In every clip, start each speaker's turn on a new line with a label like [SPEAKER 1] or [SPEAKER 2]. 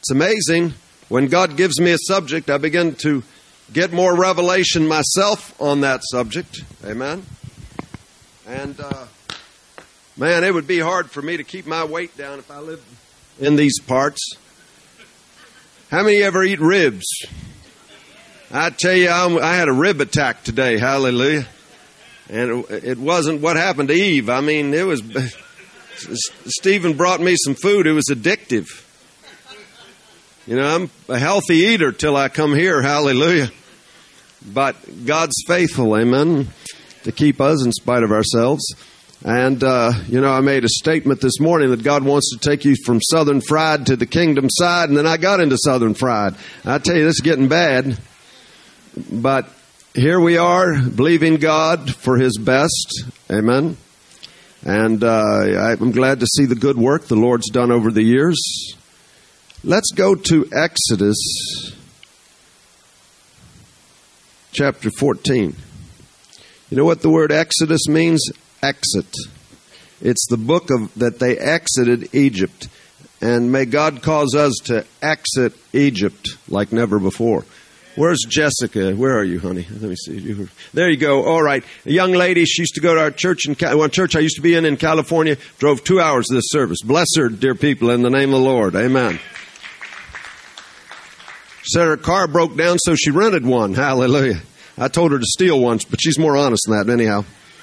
[SPEAKER 1] It's amazing. When God gives me a subject, I begin to get more revelation myself on that subject. Amen. And, man, it would be hard for me to keep my weight down if I lived in these parts. How many ever eat ribs? I tell you, I had a rib attack today. Hallelujah. And it wasn't what happened to Eve. I mean, it was... Stephen brought me some food. It was addictive. You know, I'm a healthy eater till I come here. Hallelujah. But God's faithful, amen, to keep us in spite of ourselves. And, I made a statement this morning that God wants to take you from Southern fried to the kingdom side, and then I got into Southern fried. I tell you, this is getting bad. But here we are, believing God for His best. Amen. And I'm glad to see the good work the Lord's done over the years. Let's go to Exodus chapter 14. You know what the word Exodus means? Exit. It's the book that they exited Egypt. And may God cause us to exit Egypt like never before. Where's Jessica? Where are you, honey? Let me see. There you go. All right. A young lady, she used to go to our church church I used to be in California, drove 2 hours to this service. Bless her, dear people, in the name of the Lord. Amen. Said her car broke down, so she rented one. Hallelujah. I told her to steal one, but she's more honest than that anyhow.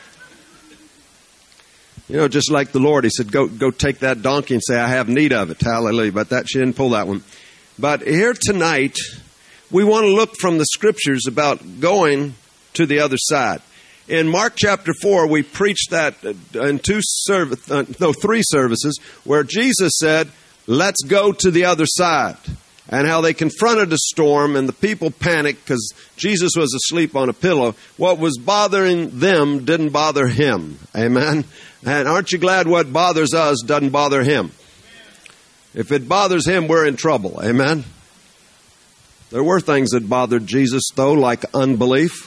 [SPEAKER 1] You know, just like the Lord, He said, go take that donkey and say, I have need of it. Hallelujah. But she didn't pull that one. But here tonight, we want to look from the Scriptures about going to the other side. In Mark chapter 4, we preached that in 3 services, where Jesus said, let's go to the other side. And how they confronted a storm and the people panicked because Jesus was asleep on a pillow. What was bothering them didn't bother Him. Amen. And aren't you glad what bothers us doesn't bother Him? If it bothers Him, we're in trouble. Amen. There were things that bothered Jesus, though, like unbelief.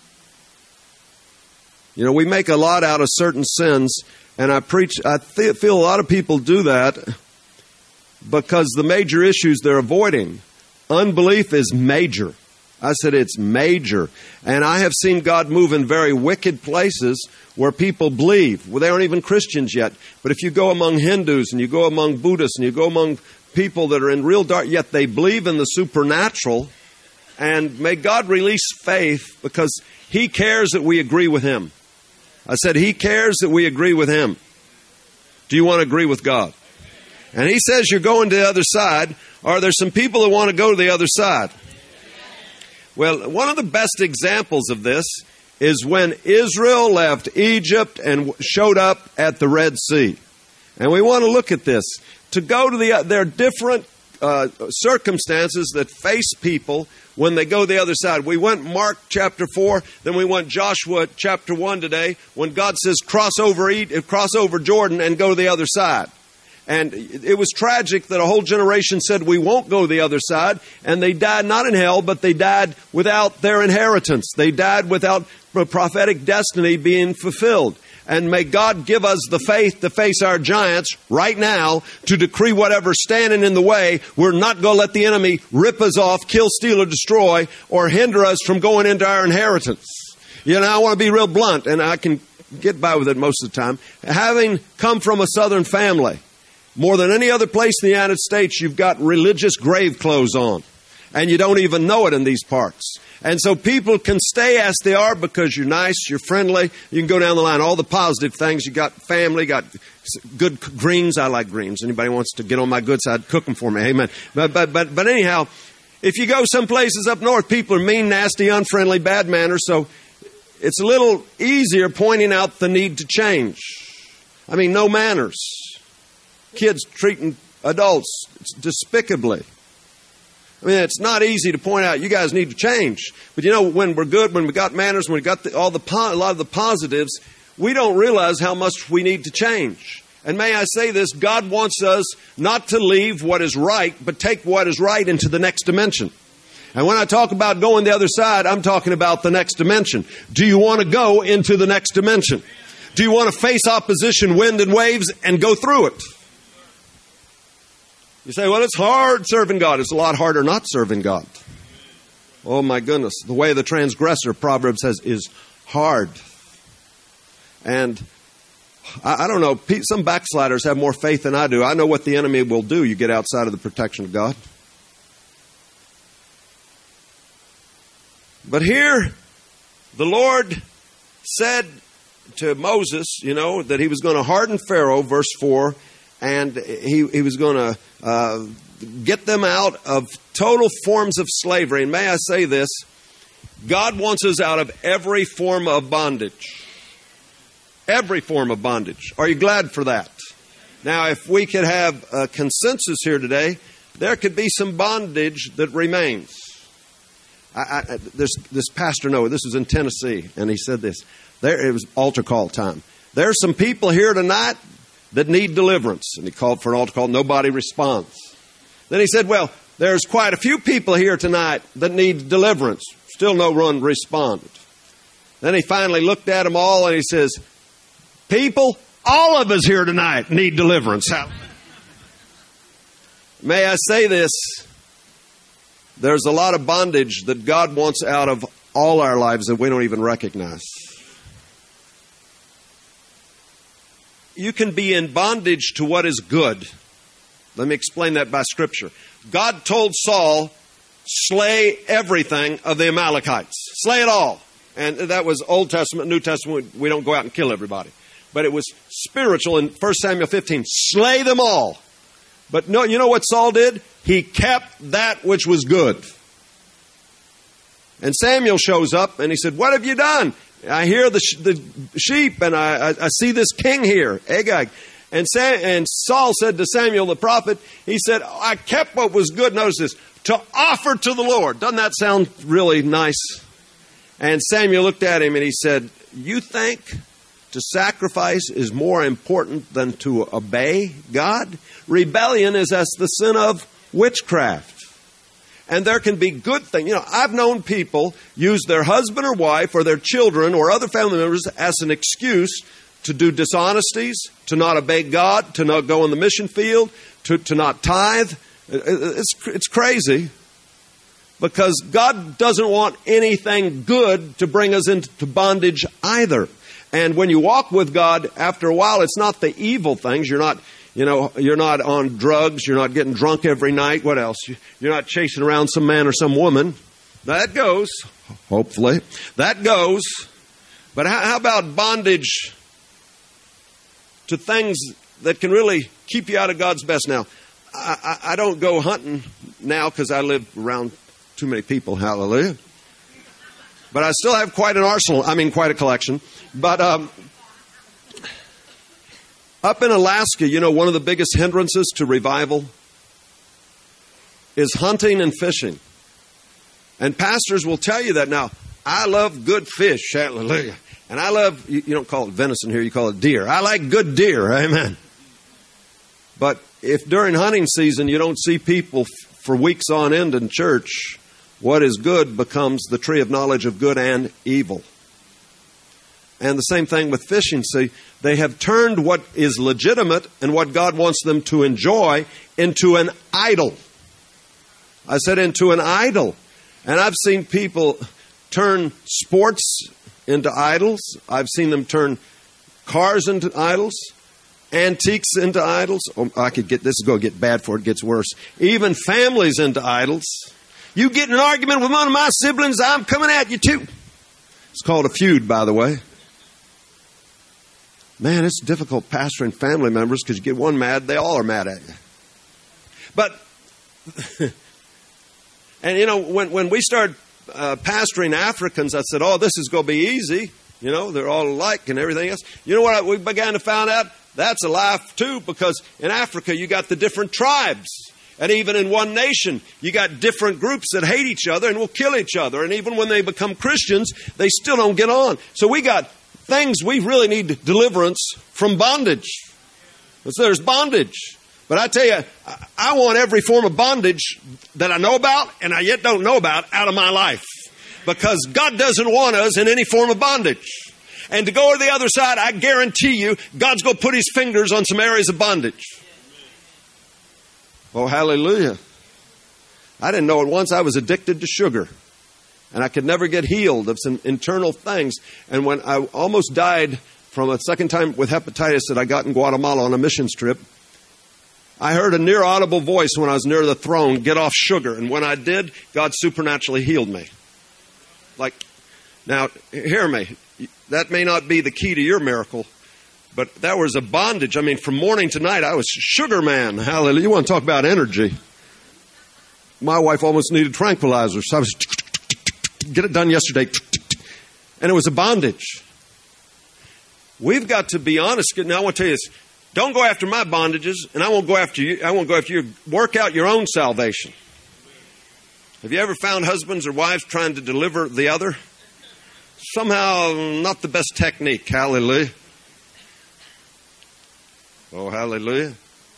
[SPEAKER 1] You know, we make a lot out of certain sins, and I feel a lot of people do that because the major issues they're avoiding. Unbelief is major. I said it's major. And I have seen God move in very wicked places where people believe. Well, they aren't even Christians yet. But if you go among Hindus and you go among Buddhists and you go among people that are in real dark, yet they believe in the supernatural. And may God release faith because He cares that we agree with Him. I said He cares that we agree with Him. Do you want to agree with God? And He says you're going to the other side. Are there some people that want to go to the other side? Well, one of the best examples of this is when Israel left Egypt and showed up at the Red Sea. And we want to look at this. To go to there are different circumstances that face people when they go the other side. We went Mark chapter 4, then we went Joshua chapter 1 today, when God says cross over Jordan and go to the other side. And it was tragic that a whole generation said we won't go the other side, and they died not in hell, but they died without their inheritance. They died without prophetic destiny being fulfilled. And may God give us the faith to face our giants right now, to decree whatever's standing in the way. We're not going to let the enemy rip us off, kill, steal, or destroy, or hinder us from going into our inheritance. You know, I want to be real blunt, and I can get by with it most of the time. Having come from a Southern family, more than any other place in the United States, you've got religious grave clothes on. And you don't even know it in these parts. And so people can stay as they are because you're nice, you're friendly. You can go down the line, all the positive things. You got family, got good greens. I like greens. Anybody wants to get on my good side, cook them for me. Amen. But anyhow, if you go some places up north, people are mean, nasty, unfriendly, bad manners. So it's a little easier pointing out the need to change. I mean, no manners. Kids treating adults despicably. I mean, it's not easy to point out, you guys need to change. But you know, when we're good, when we got manners, when we got a lot of the positives, we don't realize how much we need to change. And may I say this, God wants us not to leave what is right, but take what is right into the next dimension. And when I talk about going the other side, I'm talking about the next dimension. Do you want to go into the next dimension? Do you want to face opposition, wind and waves, and go through it? You say, well, it's hard serving God. It's a lot harder not serving God. Oh, my goodness. The way of the transgressor, Proverbs says, is hard. And I don't know, some backsliders have more faith than I do. I know what the enemy will do. You get outside of the protection of God. But here, the Lord said to Moses, that he was going to harden Pharaoh, verse 4, and he was going to get them out of total forms of slavery. And may I say this, God wants us out of every form of bondage. Every form of bondage. Are you glad for that? Now, if we could have a consensus here today, there could be some bondage that remains. This Pastor Noah, this was in Tennessee, and he said this. It was altar call time. There are some people here tonight that need deliverance. And he called for an altar call. Nobody responds. Then he said, well, there's quite a few people here tonight that need deliverance. Still no one responded. Then he finally looked at them all and he says, people, all of us here tonight need deliverance. May I say this? There's a lot of bondage that God wants out of all our lives that we don't even recognize. You can be in bondage to what is good. Let me explain that by Scripture. God told Saul, slay everything of the Amalekites. Slay it all. And that was Old Testament, New Testament. We don't go out and kill everybody. But it was spiritual in 1 Samuel 15. Slay them all. But no, you know what Saul did? He kept that which was good. And Samuel shows up and he said, what have you done? I hear the sheep and I see this king here, Agag. And Saul said to Samuel the prophet, he said, I kept what was good, notice this, to offer to the Lord. Doesn't that sound really nice? And Samuel looked at him and he said, you think to sacrifice is more important than to obey God? Rebellion is as the sin of witchcraft. And there can be good things. I've known people use their husband or wife or their children or other family members as an excuse to do dishonesties, to not obey God, to not go in the mission field, to not tithe. It's crazy because God doesn't want anything good to bring us into bondage either. And when you walk with God, after a while, it's not the evil things. You're not on drugs. You're not getting drunk every night. What else? You're not chasing around some man or some woman. That goes, hopefully. That goes. But how about bondage to things that can really keep you out of God's best? Now, I don't go hunting now because I live around too many people. Hallelujah. But I still have quite an arsenal. Quite a collection. But up in Alaska, one of the biggest hindrances to revival is hunting and fishing. And pastors will tell you that. Now, I love good fish. Hallelujah. And I love, you don't call it venison here, you call it deer. I like good deer. Amen. But if during hunting season you don't see people for weeks on end in church, what is good becomes the tree of knowledge of good and evil. And the same thing with fishing. See, they have turned what is legitimate and what God wants them to enjoy into an idol. I said into an idol. And I've seen people turn sports into idols. I've seen them turn cars into idols, antiques into idols. Oh, this is going to get bad before it gets worse. Even families into idols. You get in an argument with one of my siblings, I'm coming at you too. It's called a feud, by the way. Man, it's difficult pastoring family members because you get one mad, they all are mad at you. But, and when we started pastoring Africans, I said, this is going to be easy. They're all alike and everything else. You know what we began to find out? That's a lie too, because in Africa you got the different tribes. And even in one nation, you got different groups that hate each other and will kill each other. And even when they become Christians, they still don't get on. So we got things we really need deliverance from bondage. So there's bondage. But I tell you, I want every form of bondage that I know about and I yet don't know about out of my life. Because God doesn't want us in any form of bondage. And to go to the other side, I guarantee you, God's going to put His fingers on some areas of bondage. And you know, when we start pastoring Africans, I said, this is going to be easy. They're all alike and everything else. You know what we began to find out? That's a lie too, because in Africa you got the different tribes. And even when they become Christians, they still don't get on. So we got things we really need deliverance from bondage. But I tell you, I want every form of bondage that I know about and I yet don't know about out of my life. Because God doesn't want us in any form of bondage. And to go to the other side, I guarantee you, God's going to put His fingers on some areas of bondage. Oh, hallelujah. I didn't know it once. I was addicted to sugar. And I could never get healed of some internal things. And when I almost died from a second time with hepatitis that I got in Guatemala on a missions trip, I heard a near audible voice when I was near the throne, get off sugar. And when I did, God supernaturally healed me. Now, hear me. That may not be the key to your miracle, but that was a bondage. I mean, from morning to night, I was sugar man. Hallelujah. You want to talk about energy. My wife almost needed tranquilizers. So I was, get it done yesterday. And it was a bondage. We've got to be honest. Now, I want to tell you this. Don't go after my bondages, and I won't go after you. I won't go after you. Work out your own salvation. Have you ever found husbands or wives trying to deliver the other? Somehow not the best technique. Hallelujah. Oh, hallelujah.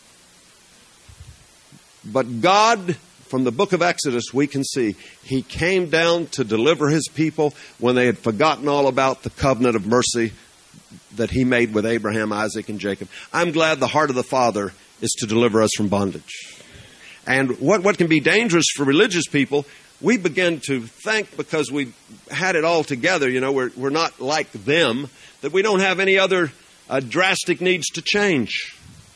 [SPEAKER 1] But God, from the book of Exodus, we can see He came down to deliver His people when they had forgotten all about the covenant of mercy that He made with Abraham, Isaac, and Jacob. I'm glad the heart of the Father is to deliver us from bondage. And what can be dangerous for religious people, we begin to think because we had it all together, we're not like them, that we don't have any other drastic needs to change.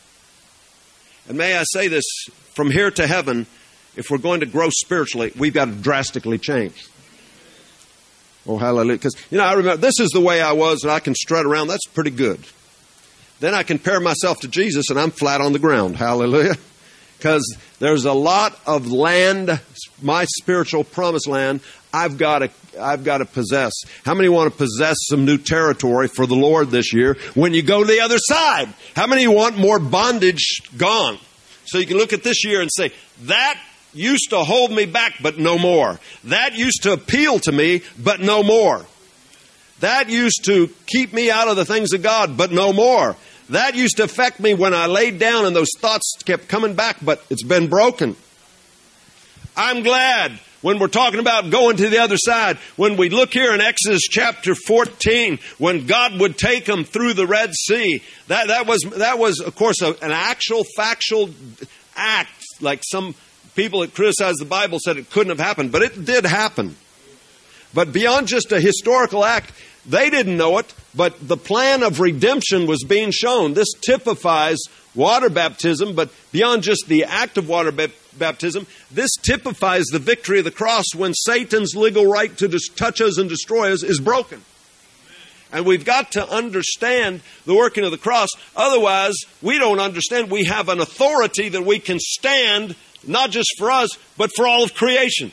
[SPEAKER 1] And may I say this, from here to heaven, if we're going to grow spiritually, we've got to drastically change. Oh, hallelujah. Because, I remember, this is the way I was, and I can strut around. That's pretty good. Then I compare myself to Jesus, and I'm flat on the ground. Hallelujah. Because there's a lot of land, my spiritual promised land, I've got to possess. How many want to possess some new territory for the Lord this year when you go to the other side? How many want more bondage gone? So you can look at this year and say, that used to hold me back, but no more. That used to appeal to me, but no more. That used to keep me out of the things of God, but no more. That used to affect me when I laid down and those thoughts kept coming back, but it's been broken. I'm glad when we're talking about going to the other side, when we look here in Exodus chapter 14, when God would take them through the Red Sea, that was of course an actual factual act, like some people that criticize the Bible said it couldn't have happened, but it did happen. But beyond just a historical act, they didn't know it, but the plan of redemption was being shown. This typifies water baptism, but beyond just the act of water baptism, this typifies the victory of the cross when Satan's legal right to touch us and destroy us is broken. And we've got to understand the working of the cross. Otherwise, we don't understand. We have an authority that we can stand, not just for us, but for all of creation.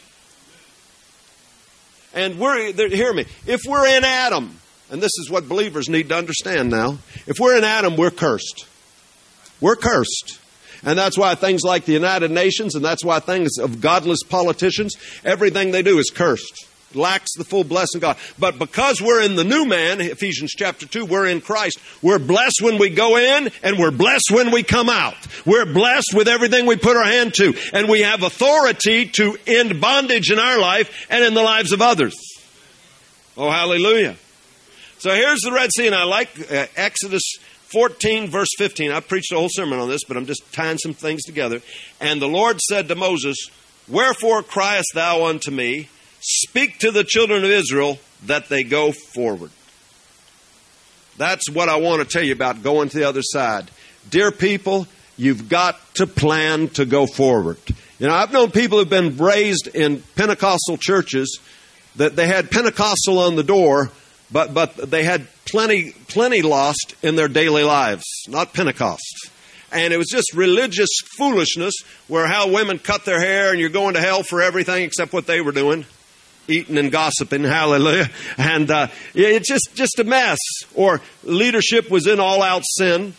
[SPEAKER 1] And hear me, if we're in Adam, and this is what believers need to understand now, if we're in Adam, we're cursed. We're cursed. And that's why things like the United Nations, and that's why things of godless politicians, everything they do is cursed. Lacks the full blessing of God. But because we're in the new man, Ephesians chapter 2, we're in Christ. We're blessed when we go in, and we're blessed when we come out. We're blessed with everything we put our hand to. And we have authority to end bondage in our life and in the lives of others. Oh, hallelujah. So here's the Red Sea, and I like Exodus 14, verse 15. I preached a whole sermon on this, but I'm just tying some things together. And the Lord said to Moses, "Wherefore criest thou unto me? Speak to the children of Israel that they go forward." That's what I want to tell you about going to the other side. Dear people, you've got to plan to go forward. I've known people who've been raised in Pentecostal churches that they had Pentecostal on the door, but they had plenty lost in their daily lives, not Pentecost. And it was just religious foolishness where how women cut their hair and you're going to hell for everything except what they were doing. Eating and gossiping, hallelujah. And it's just a mess. Or leadership was in all-out sin.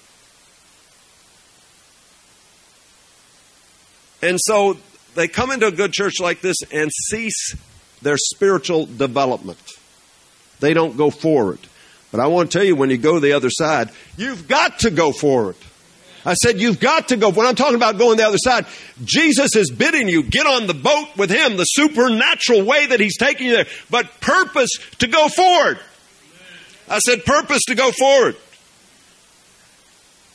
[SPEAKER 1] And so they come into a good church like this and cease their spiritual development. They don't go forward. But I want to tell you, when you go to the other side, you've got to go forward. I said, you've got to go. When I'm talking about going the other side, Jesus is bidding you, get on the boat with Him, the supernatural way that He's taking you there. But purpose to go forward. I said, purpose to go forward.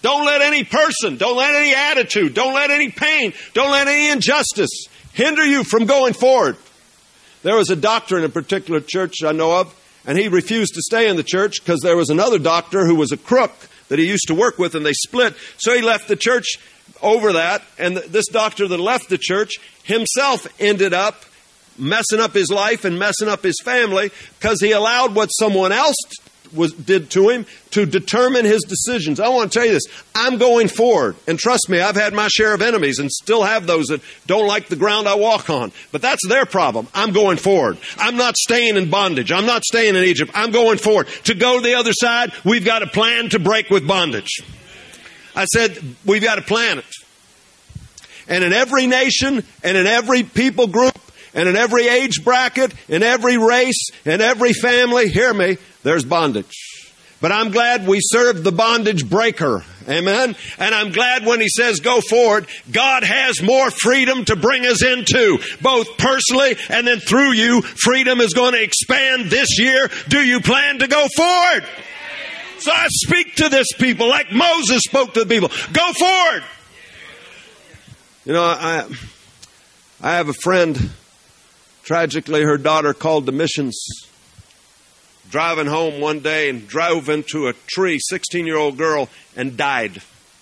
[SPEAKER 1] Don't let any person, don't let any attitude, don't let any pain, don't let any injustice hinder you from going forward. There was a doctor in a particular church I know of, and he refused to stay in the church because there was another doctor who was a crook that he used to work with, and they split. So he left the church over that, and this doctor that left the church himself ended up messing up his life and messing up his family because he allowed what someone else did to him to determine his decisions. I want to tell you this. I'm going forward. And trust me, I've had my share of enemies and still have those that don't like the ground I walk on. But that's their problem. I'm going forward. I'm not staying in bondage. I'm not staying in Egypt. I'm going forward. To go to the other side, we've got a plan to break with bondage. I said, we've got to plan it. And in every nation and in every people group and in every age bracket, in every race, in every family, hear me, there's bondage. But I'm glad we serve the bondage breaker. Amen? And I'm glad when He says go forward, God has more freedom to bring us into, both personally and then through you. Freedom is going to expand this year. Do you plan to go forward? So I speak to this people like Moses spoke to the people. Go forward. You know, I have a friend, tragically her daughter called to missions, driving home one day and drove into a tree, 16-year-old girl, and died.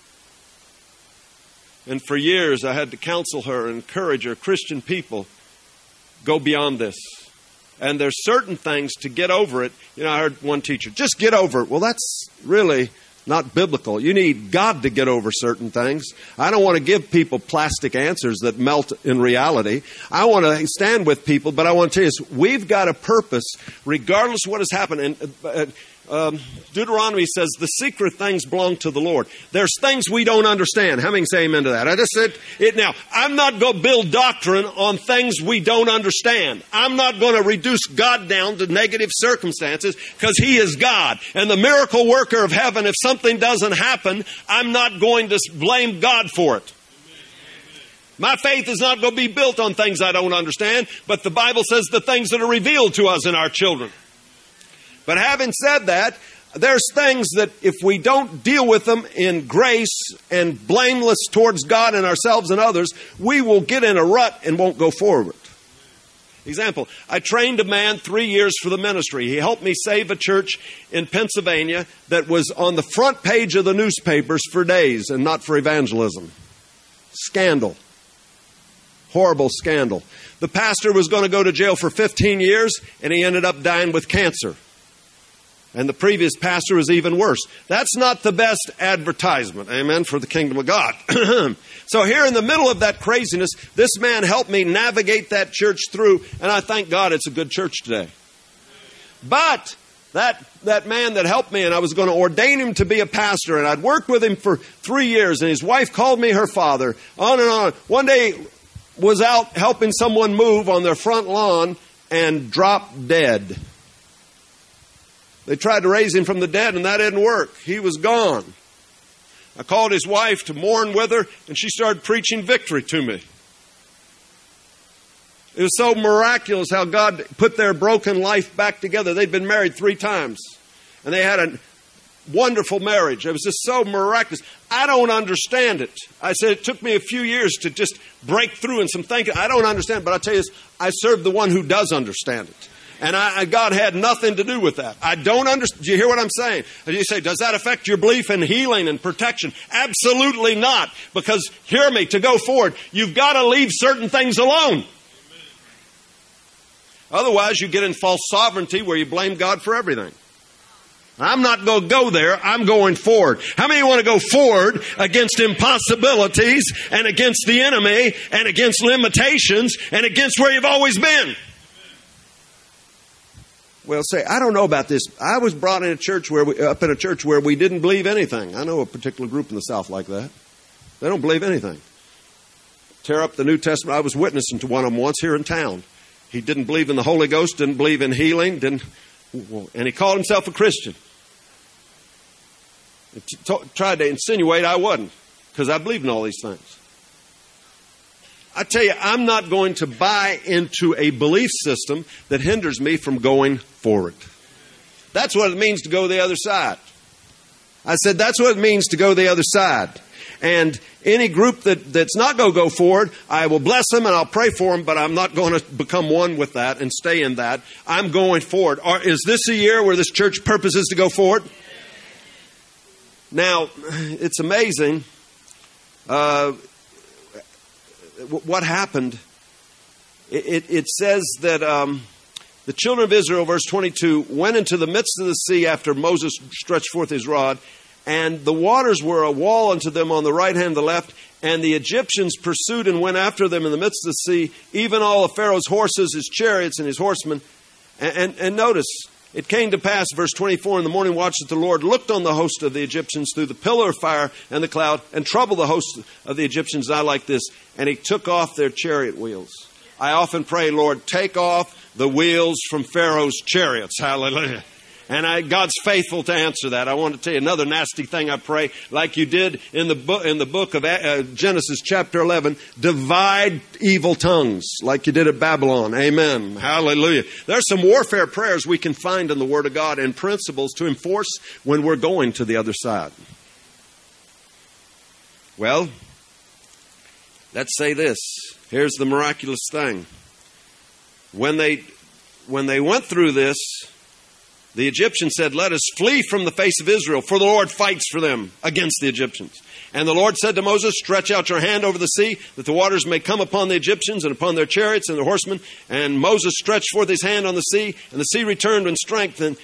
[SPEAKER 1] And for years I had to counsel her and encourage her. Christian people, go beyond this. And there's certain things to get over it. You know, I heard one teacher, just get over it. Well, that's really not biblical. You need God to get over certain things. I don't want to give people plastic answers that melt in reality. I want to stand with people, but I want to tell you this. We've got a purpose regardless of what has happened. And Deuteronomy says the secret things belong to the Lord. There's things we don't understand. How many can say amen to that? I just said it now. I'm not going to build doctrine on things we don't understand. I'm not going to reduce God down to negative circumstances because He is God. And the miracle worker of heaven, if something doesn't happen, I'm not going to blame God for it. My faith is not going to be built on things I don't understand, but the Bible says the things that are revealed to us in our children. But having said that, there's things that if we don't deal with them in grace and blameless towards God and ourselves and others, we will get in a rut and won't go forward. Example, I trained a man 3 years for the ministry. He helped me save a church in Pennsylvania that was on the front page of the newspapers for days and not for evangelism. Scandal. Horrible scandal. The pastor was going to go to jail for 15 years and he ended up dying with cancer. And the previous pastor was even worse. That's not the best advertisement, amen, for the kingdom of God. So here in the middle of that craziness, this man helped me navigate that church through, and I thank God it's a good church today. But that man that helped me, and I was going to ordain him to be a pastor, and I'd worked with him for 3 years, and his wife called me her father, on and on. One day was out helping someone move on their front lawn and dropped dead. They tried to raise him from the dead, and that didn't work. He was gone. I called his wife to mourn with her, and she started preaching victory to me. It was so miraculous how God put their broken life back together. They'd been married 3 times, and they had a wonderful marriage. It was just so miraculous. I don't understand it. I said it took me a few years to just break through in some thinking. I don't understand, but I tell you this, I serve the one who does understand it. And God had nothing to do with that. I don't understand. Do you hear what I'm saying? And you say, does that affect your belief in healing and protection? Absolutely not. Because, hear me, to go forward, you've got to leave certain things alone. Amen. Otherwise, you get in false sovereignty where you blame God for everything. I'm not going to go there. I'm going forward. How many want to go forward against impossibilities and against the enemy and against limitations and against where you've always been? Well, say, I don't know about this. I was brought in a church up in a church where we didn't believe anything. I know a particular group in the South like that. They don't believe anything. Tear up the New Testament. I was witnessing to one of them once here in town. He didn't believe in the Holy Ghost, didn't believe in healing, and he called himself a Christian. Tried to insinuate I wasn't, because I believed in all these things. I tell you, I'm not going to buy into a belief system that hinders me from going forward. That's what it means to go the other side. I said, that's what it means to go the other side. And any group that's not going to go forward, I will bless them and I'll pray for them, but I'm not going to become one with that and stay in that. I'm going forward. Is this a year where this church purposes to go forward? Now, it's amazing what happened. It says that the children of Israel, verse 22, went into the midst of the sea after Moses stretched forth his rod, and the waters were a wall unto them on the right hand and the left, and the Egyptians pursued and went after them in the midst of the sea, even all of Pharaoh's horses, his chariots, and his horsemen. And notice, it came to pass, verse 24, in the morning watch that the Lord looked on the host of the Egyptians through the pillar of fire and the cloud, and troubled the host of the Egyptians. I like this, and he took off their chariot wheels. I often pray, Lord, take off the wheels from Pharaoh's chariots. Hallelujah. And God's faithful to answer that. I want to tell you another nasty thing I pray, like you did in the book of Genesis chapter 11, divide evil tongues, like you did at Babylon. Amen. Hallelujah. There's some warfare prayers we can find in the Word of God and principles to enforce when we're going to the other side. Well, let's say this. Here's the miraculous thing. When they went through this, the Egyptians said, let us flee from the face of Israel, for the Lord fights for them against the Egyptians. And the Lord said to Moses, stretch out your hand over the sea, that the waters may come upon the Egyptians and upon their chariots and their horsemen. And Moses stretched forth his hand on the sea, and the sea returned in strength. And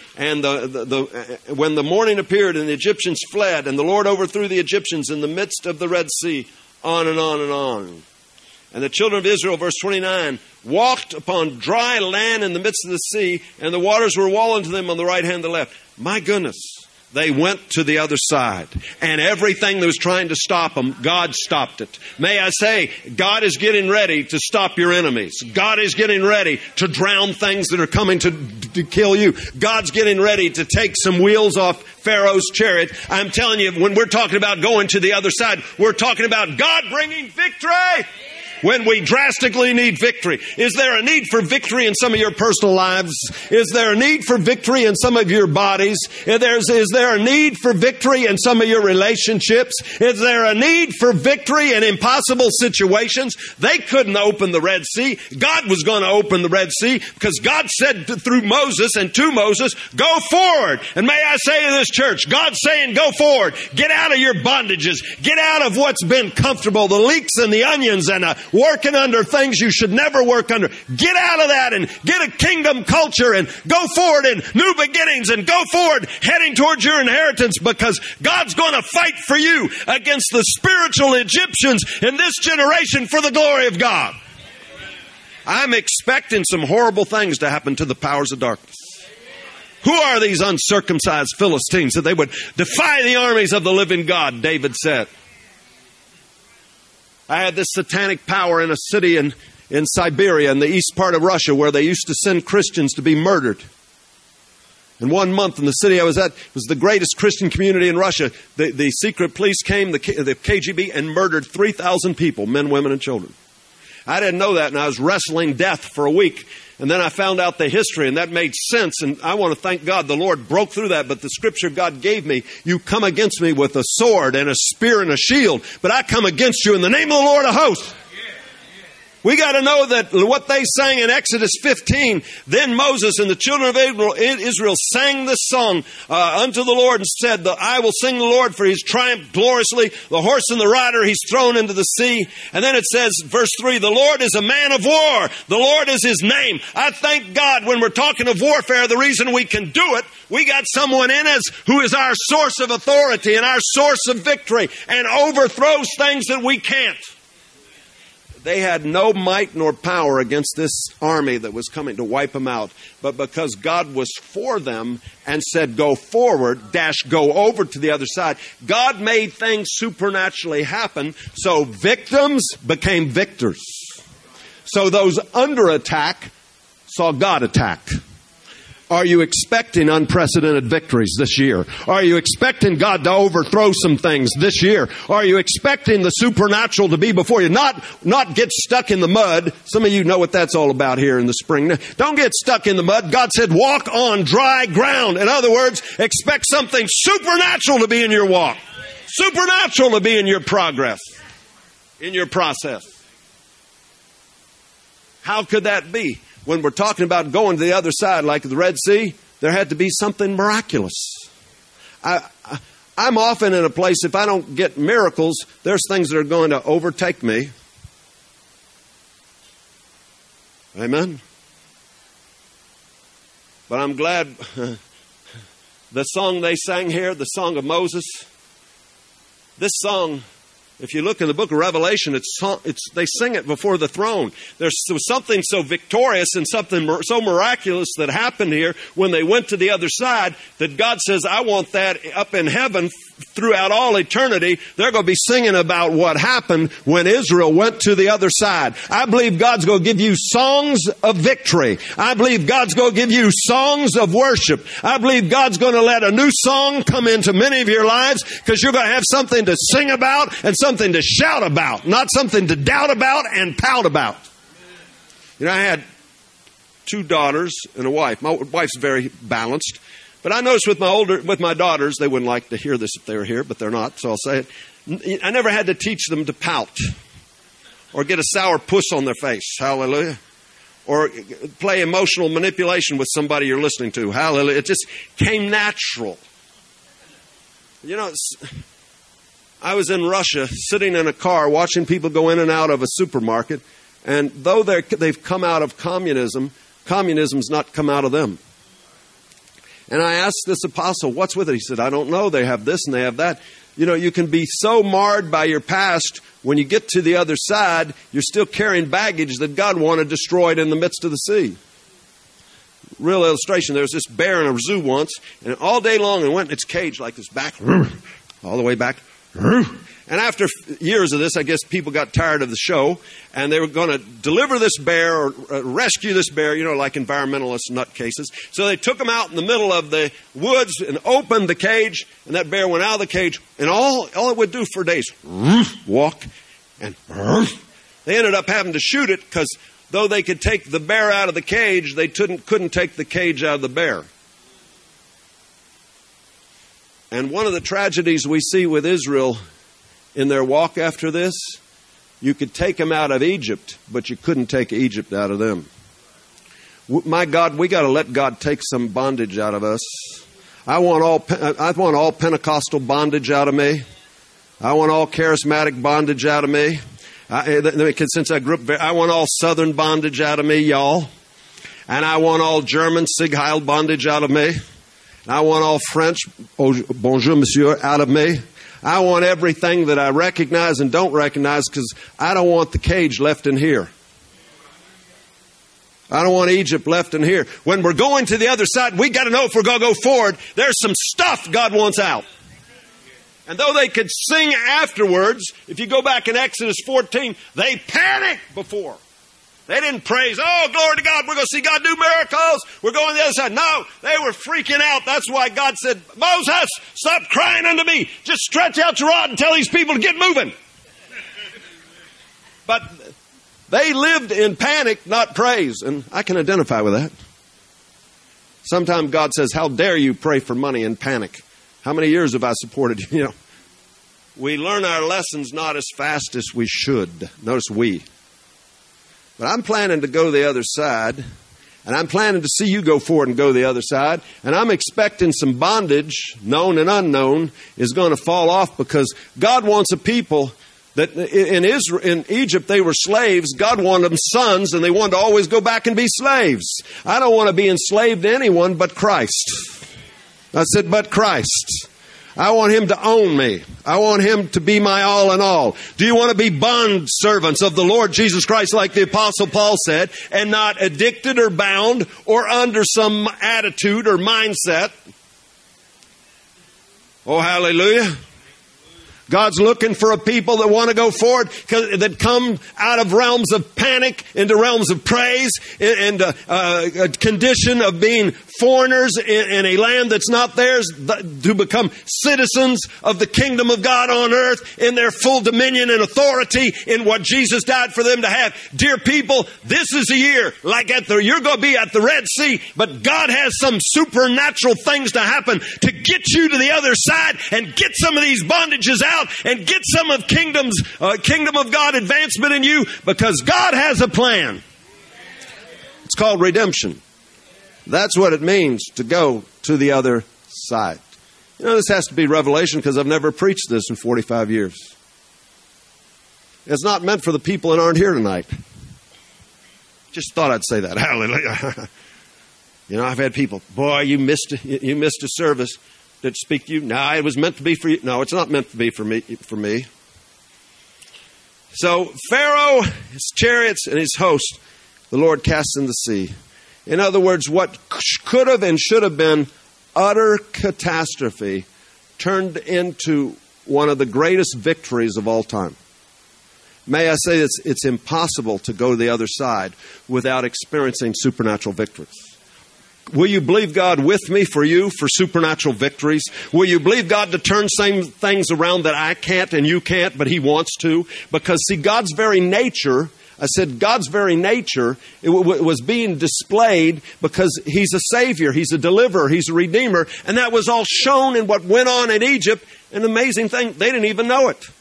[SPEAKER 1] when the morning appeared, and the Egyptians fled, and the Lord overthrew the Egyptians in the midst of the Red Sea, on and on and on. And the children of Israel, verse 29, walked upon dry land in the midst of the sea, and the waters were a wall unto them on the right hand and the left. My goodness, they went to the other side. And everything that was trying to stop them, God stopped it. May I say, God is getting ready to stop your enemies. God is getting ready to drown things that are coming to kill you. God's getting ready to take some wheels off Pharaoh's chariot. I'm telling you, when we're talking about going to the other side, we're talking about God bringing victory. When we drastically need victory. Is there a need for victory in some of your personal lives? Is there a need for victory in some of your bodies? Is there a need for victory in some of your relationships? Is there a need for victory in impossible situations? They couldn't open the Red Sea. God was going to open the Red Sea because God said through Moses and to Moses, go forward. And may I say to this church, God's saying go forward. Get out of your bondages. Get out of what's been comfortable, the leeks and the onions and working under things you should never work under. Get out of that and get a kingdom culture and go forward in new beginnings and go forward heading towards your inheritance, because God's going to fight for you against the spiritual Egyptians in this generation for the glory of God. I'm expecting some horrible things to happen to the powers of darkness. Who are these uncircumcised Philistines that they would defy the armies of the living God, David said. I had this satanic power in a city in Siberia, in the east part of Russia, where they used to send Christians to be murdered. And 1 month in the city I was at, it was the greatest Christian community in Russia. The secret police came, the KGB, and murdered 3,000 people, men, women, and children. I didn't know that, and I was wrestling death for a week. And then I found out the history, and that made sense. And I want to thank God the Lord broke through that. But the scripture God gave me, you come against me with a sword and a spear and a shield, but I come against you in the name of the Lord of hosts. We got to know that what they sang in Exodus 15, then Moses and the children of Israel sang this song unto the Lord and said, I will sing the Lord, for he's triumphed gloriously. The horse and the rider he's thrown into the sea. And then it says, verse 3, the Lord is a man of war. The Lord is his name. I thank God when we're talking of warfare, the reason we can do it, we got someone in us who is our source of authority and our source of victory and overthrows things that we can't. They had no might nor power against this army that was coming to wipe them out. But because God was for them and said, go forward, go over to the other side, God made things supernaturally happen. So victims became victors. So those under attack saw God attack. Are you expecting unprecedented victories this year? Are you expecting God to overthrow some things this year? Are you expecting the supernatural to be before you? Not get stuck in the mud. Some of you know what that's all about here in the spring. Don't get stuck in the mud. God said walk on dry ground. In other words, expect something supernatural to be in your walk. Supernatural to be in your progress, in your process. How could that be? When we're talking about going to the other side, like the Red Sea, there had to be something miraculous. I'm often in a place, if I don't get miracles, there's things that are going to overtake me. Amen? But I'm glad the song they sang here, the Song of Moses, this song, if you look in the book of Revelation, they sing it before the throne. There was something so victorious and something so miraculous that happened here when they went to the other side that God says, I want that up in heaven throughout all eternity. They're going to be singing about what happened when Israel went to the other side. I believe God's going to give you songs of victory. I believe God's going to give you songs of worship. I believe God's going to let a new song come into many of your lives because you're going to have something to sing about and something to shout about, not something to doubt about and pout about. You know, I had 2 daughters and a wife. My wife's very balanced. But I noticed with my daughters, they wouldn't like to hear this if they were here, but they're not, so I'll say it. I never had to teach them to pout or get a sour puss on their face. Hallelujah. Or play emotional manipulation with somebody you're listening to. Hallelujah. It just came natural. You know, I was in Russia sitting in a car watching people go in and out of a supermarket, and though they've come out of communism's not come out of them. And I asked this apostle, what's with it? He said, I don't know. They have this and they have that. You know, you can be so marred by your past, when you get to the other side, you're still carrying baggage that God wanted destroyed in the midst of the sea. Real illustration, there was this bear in a zoo once, and all day long it went in its cage like this back, all the way back. And after years of this, I guess people got tired of the show, and they were going to deliver this bear or rescue this bear, you know, like environmentalist nutcases. So they took him out in the middle of the woods and opened the cage, and that bear went out of the cage, and all it would do for days, walk, and they ended up having to shoot it because though they could take the bear out of the cage, they couldn't take the cage out of the bear. And one of the tragedies we see with Israel in their walk after this, you could take them out of Egypt, but you couldn't take Egypt out of them. My God, we got to let God take some bondage out of us. I want all Pentecostal bondage out of me. I want all charismatic bondage out of me. Since I grew up, I want all Southern bondage out of me, y'all. And I want all German Sieg Heil bondage out of me. I want all French, bonjour monsieur, out of me. I want everything that I recognize and don't recognize because I don't want the cage left in here. I don't want Egypt left in here. When we're going to the other side, we got to know if we're going to go forward, there's some stuff God wants out. And though they could sing afterwards, if you go back in Exodus 14, they panicked before. They didn't praise, oh, glory to God, we're going to see God do miracles. We're going to the other side. No, they were freaking out. That's why God said, Moses, stop crying unto me. Just stretch out your rod and tell these people to get moving. But they lived in panic, not praise. And I can identify with that. Sometimes God says, how dare you pray for money in panic? How many years have I supported you? You know, we learn our lessons not as fast as we should. Notice we. But I'm planning to go the other side, and I'm planning to see you go forward and go the other side, and I'm expecting some bondage, known and unknown, is going to fall off because God wants a people that in Egypt they were slaves. God wanted them sons, and they wanted to always go back and be slaves. I don't want to be enslaved to anyone but Christ. I said, but Christ. I want Him to own me. I want Him to be my all in all. Do you want to be bond servants of the Lord Jesus Christ like the Apostle Paul said, and not addicted or bound or under some attitude or mindset? Oh, hallelujah. God's looking for a people that want to go forward, that come out of realms of panic into realms of praise, and a condition of being foreigners in a land that's not theirs, to become citizens of the kingdom of God on earth in their full dominion and authority in what Jesus died for them to have. Dear people, this is a year like you're going to be at the Red Sea, but God has some supernatural things to happen to get you to the other side and get some of these bondages out and get some of kingdom of God advancement in you, because God has a plan. It's called redemption. That's what it means to go to the other side. You know, this has to be revelation, because I've never preached this in 45 years. It's not meant for the people that aren't here tonight. Just thought I'd say that. Hallelujah. You know, I've had people, boy, you missed a service. Did it speak to you? No, it was meant to be for you. No, it's not meant to be for me. So Pharaoh, his chariots, and his host, the Lord cast in the sea. In other words, what could have and should have been utter catastrophe turned into one of the greatest victories of all time. May I say it's impossible to go to the other side without experiencing supernatural victories. Will you believe God with me for supernatural victories? Will you believe God to turn same things around that I can't and you can't, but He wants to? Because, see, God's very nature, God's very nature was being displayed because He's a Savior, He's a deliverer, He's a Redeemer, and that was all shown in what went on in Egypt. An amazing thing, they didn't even know it.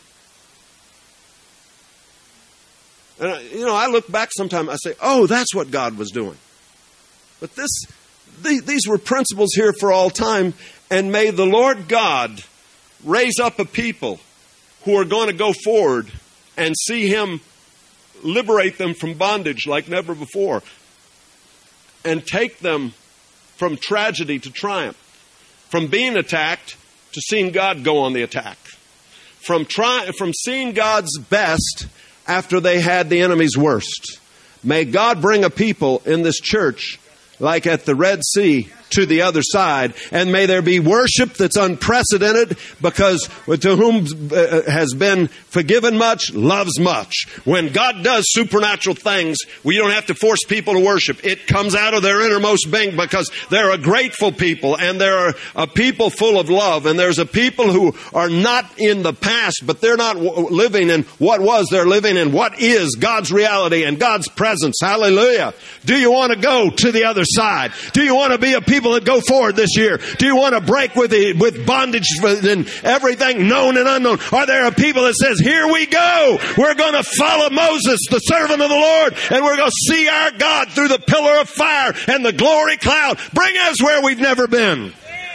[SPEAKER 1] And, you know, I look back sometimes, I say, oh, that's what God was doing. But these were principles here for all time, and may the Lord God raise up a people who are going to go forward and see Him liberate them from bondage like never before, and take them from tragedy to triumph, from being attacked to seeing God go on the attack, from seeing God's best after they had the enemy's worst. May God bring a people in this church like at the Red Sea to the other side, and may there be worship that's unprecedented, because to whom has been forgiven much, loves much. When God does supernatural things, we don't have to force people to worship. It comes out of their innermost being, because they're a grateful people, and they're a people full of love, and there's a people who are not in the past, but they're not living in what was, they're living in what is God's reality and God's presence. Hallelujah. Do you want to go to the other side? Do you want to be a people that go forward this year? Do you want to break with bondage and everything known and unknown? Are there a people that says, here we go, we're going to follow Moses, the servant of the Lord, and we're going to see our God through the pillar of fire and the glory cloud, bring us where we've never been?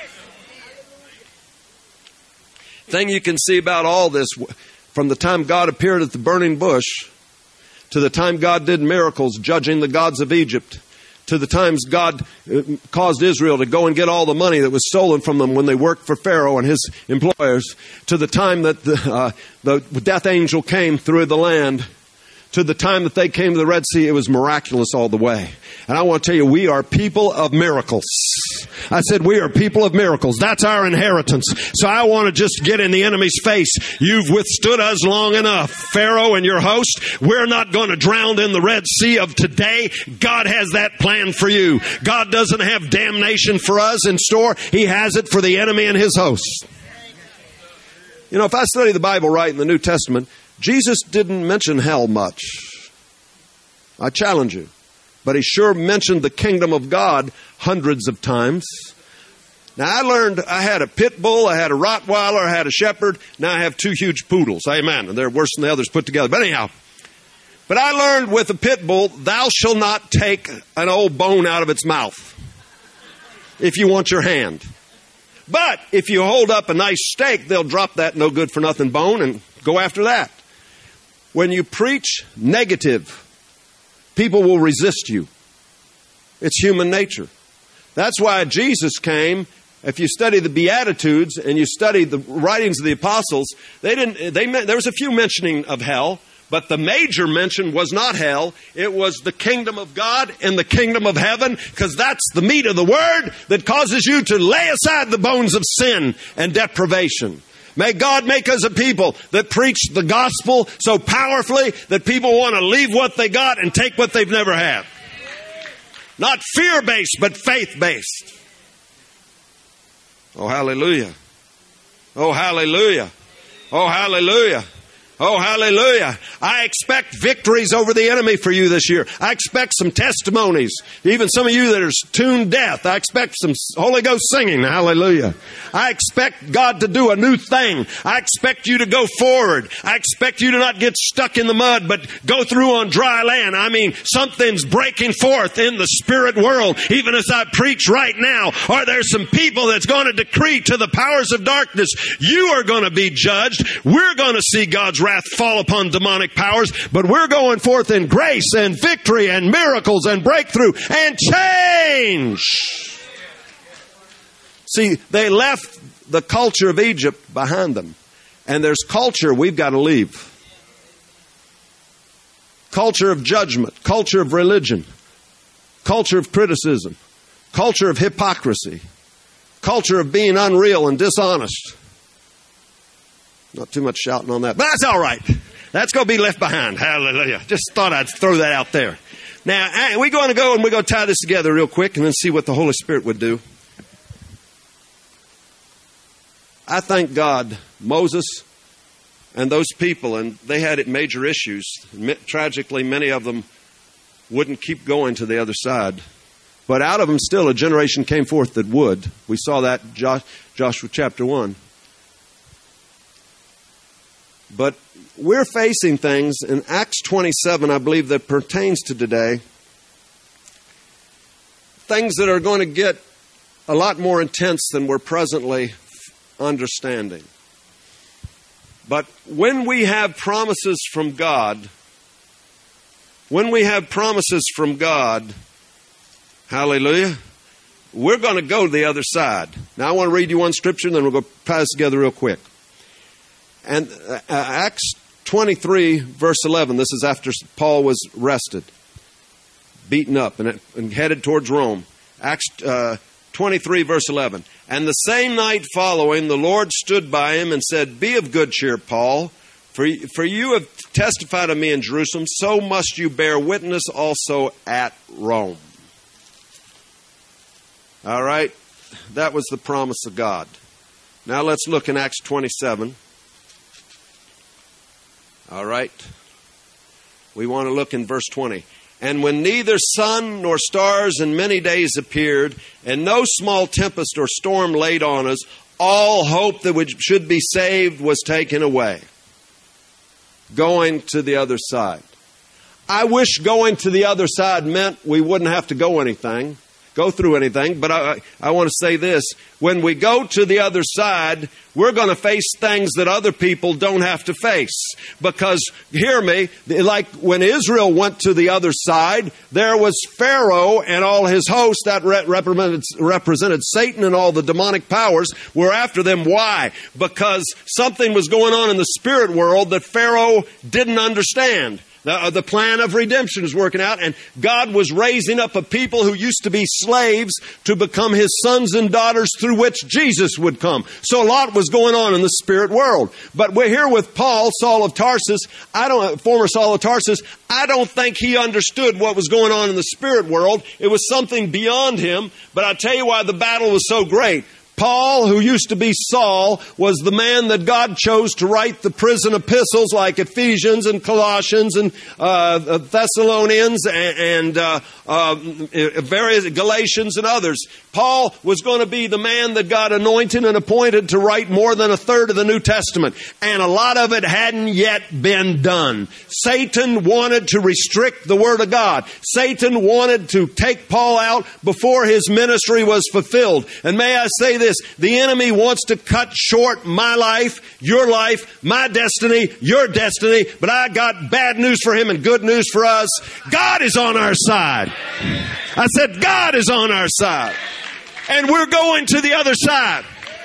[SPEAKER 1] Thing you can see about all this, from the time God appeared at the burning bush to the time God did miracles judging the gods of Egypt, to the times God caused Israel to go and get all the money that was stolen from them when they worked for Pharaoh and his employers, to the time that the death angel came through the land, to the time that they came to the Red Sea, it was miraculous all the way. And I want to tell you, we are people of miracles. I said we are people of miracles. That's our inheritance. So I want to just get in the enemy's face. You've withstood us long enough, Pharaoh and your host. We're not going to drown in the Red Sea of today. God has that plan for you. God doesn't have damnation for us in store. He has it for the enemy and his hosts. You know, if I study the Bible right in the New Testament, Jesus didn't mention hell much. I challenge you. But He sure mentioned the kingdom of God hundreds of times. Now I learned, I had a pit bull, I had a Rottweiler, I had a shepherd. Now I have 2 huge poodles. Amen. And they're worse than the others put together. But anyhow. But I learned with a pit bull, thou shalt not take an old bone out of its mouth if you want your hand. But if you hold up a nice steak, they'll drop that no good for nothing bone and go after that. When you preach negative, people will resist you. It's human nature. That's why Jesus came. If you study the Beatitudes and you study the writings of the apostles, there was a few mentioning of hell, but the major mention was not hell. It was the kingdom of God and the kingdom of heaven, because that's the meat of the word that causes you to lay aside the bones of sin and deprivation. May God make us a people that preach the gospel so powerfully that people want to leave what they got and take what they've never had. Not fear-based, but faith-based. Oh, hallelujah. Oh, hallelujah. Oh, hallelujah. Oh, hallelujah. I expect victories over the enemy for you this year. I expect some testimonies. Even some of you that are tuned deaf, I expect some Holy Ghost singing. Hallelujah. I expect God to do a new thing. I expect you to go forward. I expect you to not get stuck in the mud, but go through on dry land. I mean, something's breaking forth in the spirit world, even as I preach right now. Or there's some people that's going to decree to the powers of darkness, you are going to be judged. We're going to see God's wrath fall upon demonic powers, but we're going forth in grace and victory and miracles and breakthrough and change. See, they left the culture of Egypt behind them, and there's culture we've got to leave. Culture of judgment, culture of religion, culture of criticism, culture of hypocrisy, culture of being unreal and dishonest. Not too much shouting on that, but that's all right. That's going to be left behind. Hallelujah. Just thought I'd throw that out there. Now, we're going to go and we're going to tie this together real quick and then see what the Holy Spirit would do. I thank God, Moses and those people, and they had major issues. Tragically, many of them wouldn't keep going to the other side. But out of them still a generation came forth that would. We saw that in Joshua chapter 1. But we're facing things in Acts 27, I believe, that pertains to today. Things that are going to get a lot more intense than we're presently understanding. But when we have promises from God, hallelujah, we're going to go to the other side. Now I want to read you one scripture and then we'll go tie this together real quick. And Acts 23, verse 11, this is after Paul was arrested, beaten up, and headed towards Rome. Acts 23, verse 11. And the same night following, the Lord stood by him and said, "Be of good cheer, Paul, for you have testified of me in Jerusalem, so must you bear witness also at Rome." All right, that was the promise of God. Now let's look in Acts 27. All right. We want to look in verse 20. And when neither sun nor stars in many days appeared, and no small tempest or storm laid on us, all hope that we should be saved was taken away. Going to the other side. I wish going to the other side meant we wouldn't have to go through anything, but I want to say this. When we go to the other side, we're going to face things that other people don't have to face. Because, hear me, like when Israel went to the other side, there was Pharaoh and all his hosts that represented Satan and all the demonic powers were after them. Why? Because something was going on in the spirit world that Pharaoh didn't understand. The plan of redemption is working out, and God was raising up a people who used to be slaves to become His sons and daughters through which Jesus would come. So a lot was going on in the spirit world. But we're here with Paul, Saul of Tarsus. Former Saul of Tarsus. I don't think he understood what was going on in the spirit world. It was something beyond him. But I'll tell you why the battle was so great. Paul, who used to be Saul, was the man that God chose to write the prison epistles like Ephesians and Colossians and Thessalonians and various Galatians and others. Paul was going to be the man that God anointed and appointed to write more than a third of the New Testament. And a lot of it hadn't yet been done. Satan wanted to restrict the Word of God. Satan wanted to take Paul out before his ministry was fulfilled. And may I say this, the enemy wants to cut short my life, your life, my destiny, your destiny, but I got bad news for him and good news for us. God is on our side. I said God is on our side. And we're going to the other side.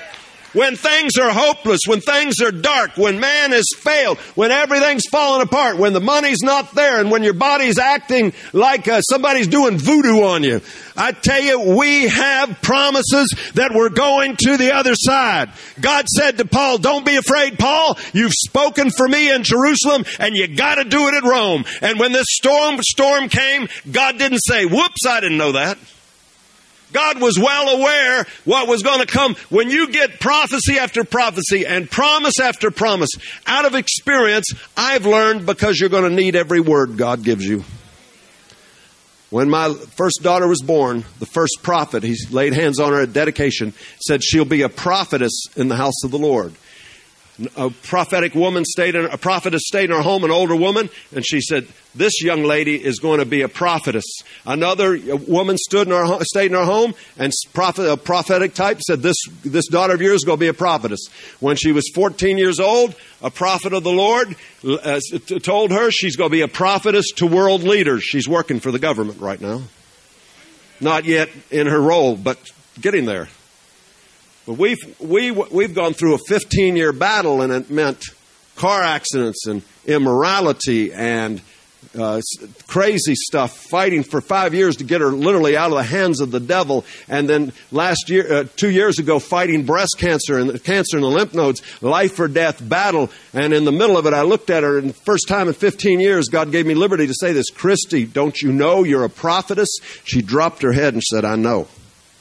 [SPEAKER 1] When things are hopeless, when things are dark, when man has failed, when everything's falling apart, when the money's not there, and when your body's acting like somebody's doing voodoo on you, I tell you, we have promises that we're going to the other side. God said to Paul, don't be afraid, Paul. You've spoken for me in Jerusalem, and you got to do it at Rome. And when this storm came, God didn't say, whoops, I didn't know that. God was well aware what was going to come. When you get prophecy after prophecy and promise after promise, out of experience, I've learned, because you're going to need every word God gives you. When my first daughter was born, the first prophet, he laid hands on her at dedication, said she'll be a prophetess in the house of the Lord. A prophetic woman a prophetess stayed in her home, an older woman, and she said, this young lady is going to be a prophetess. Another woman stayed in her home, and a prophetic type said, this daughter of yours is going to be a prophetess. When she was 14 years old, a prophet of the Lord told her she's going to be a prophetess to world leaders. She's working for the government right now. Not yet in her role, but getting there. But we've gone through a 15-year battle, and it meant car accidents and immorality and crazy stuff, fighting for 5 years to get her literally out of the hands of the devil. And then 2 years ago, fighting breast cancer and cancer in the lymph nodes, life or death battle. And in the middle of it, I looked at her, and the first time in 15 years, God gave me liberty to say this, Christy, don't you know you're a prophetess? She dropped her head and said, I know.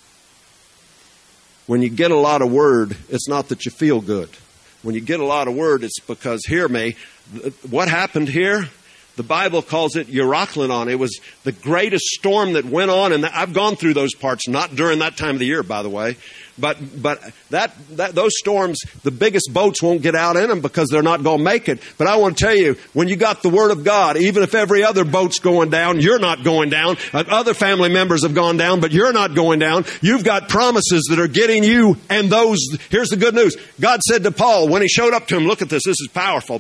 [SPEAKER 1] When you get a lot of word, it's not that you feel good. When you get a lot of word, it's because, hear me, what happened here? The Bible calls it Euroclydon. It was the greatest storm that went on, and I've gone through those parts, not during that time of the year, by the way. But those storms, the biggest boats won't get out in them because they're not going to make it. But I want to tell you, when you got the Word of God, even if every other boat's going down, you're not going down. Other family members have gone down, but you're not going down. You've got promises that are getting you and those. Here's the good news. God said to Paul, when he showed up to him, look at this. This is powerful.